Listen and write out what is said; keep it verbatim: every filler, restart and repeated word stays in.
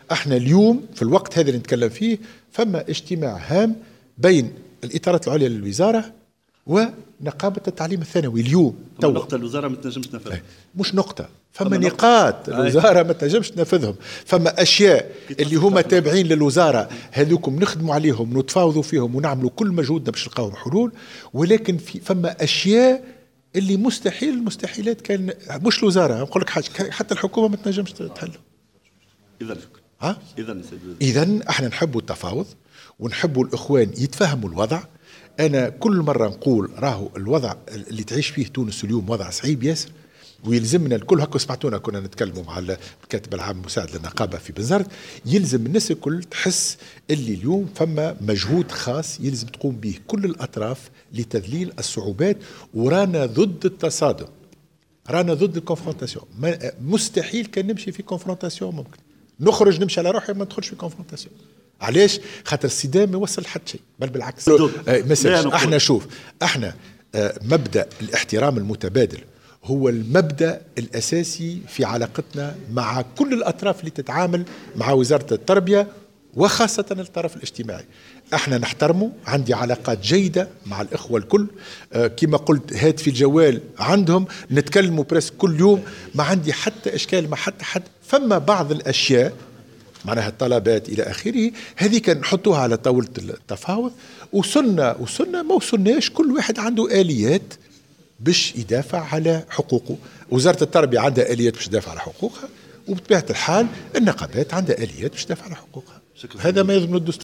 احنا اليوم في الوقت هذا اللي نتكلم فيه فما اجتماع هام بين الإطارات العليا للوزارة ونقابة التعليم الثانوي اليوم. تو نقطة الوزارة ما تنجمش تنفذها. مش نقطة، فما نقاط الوزارة ما تنجمش تنفذهم، فما أشياء اللي هما تابعين للوزارة هذوكم نخدموا عليهم ونتفاوضوا فيهم ونعملوا كل مجهودنا باش نلقاو حلول، ولكن في فما أشياء اللي مستحيل المستحيلات كان مش الوزارة، نقول لك حاجة حتى الحكومة ما تنجمش تحلها. إذا ها؟ إذا إذا احنا نحبوا التفاوض ونحبوا الإخوان يتفهموا الوضع. أنا كل مرة نقول راهو الوضع اللي تعيش فيه تونس اليوم وضع صعيب ياسر، ويلزمنا الكل، هكا سمعتونا كنا نتكلموا مع الكاتب العام المساعد للنقابة في بنزرت، يلزم الناس الكل تحس اللي اليوم فما مجهود خاص يلزم تقوم به كل الأطراف لتذليل الصعوبات، ورانا ضد التصادم، رانا ضد الكونفرونتاسيون. مستحيل كان نمشي في كونفرونتاسيون، ممكن نخرج نمشي على روحي ما ندخلش في كونفرونتاسيون. علاش؟ خاطر الصدام ما يوصل لحد شيء، بل بالعكس. مثلا احنا شوف احنا آه مبدأ الاحترام المتبادل هو المبدأ الأساسي في علاقتنا مع كل الأطراف اللي تتعامل مع وزارة التربية وخاصة الطرف الاجتماعي. احنا نحترمه، عندي علاقات جيدة مع الإخوة الكل، آه كما قلت هاتفي الجوال عندهم، نتكلموا بريس كل يوم، ما عندي حتى إشكال مع حتى حد. فما بعض الأشياء معناها الطلبات إلى آخره، هذه كان نحطوها على طاولة التفاوض، وصلنا وصلنا ما وصلناش، كل واحد عنده آليات باش يدافع على حقوقه. وزارة التربية عندها آليات باش تدافع على حقوقها، وبطبيعة الحال النقابات عندها آليات باش تدافع على حقوقها. هذا ما يضمن الدستور.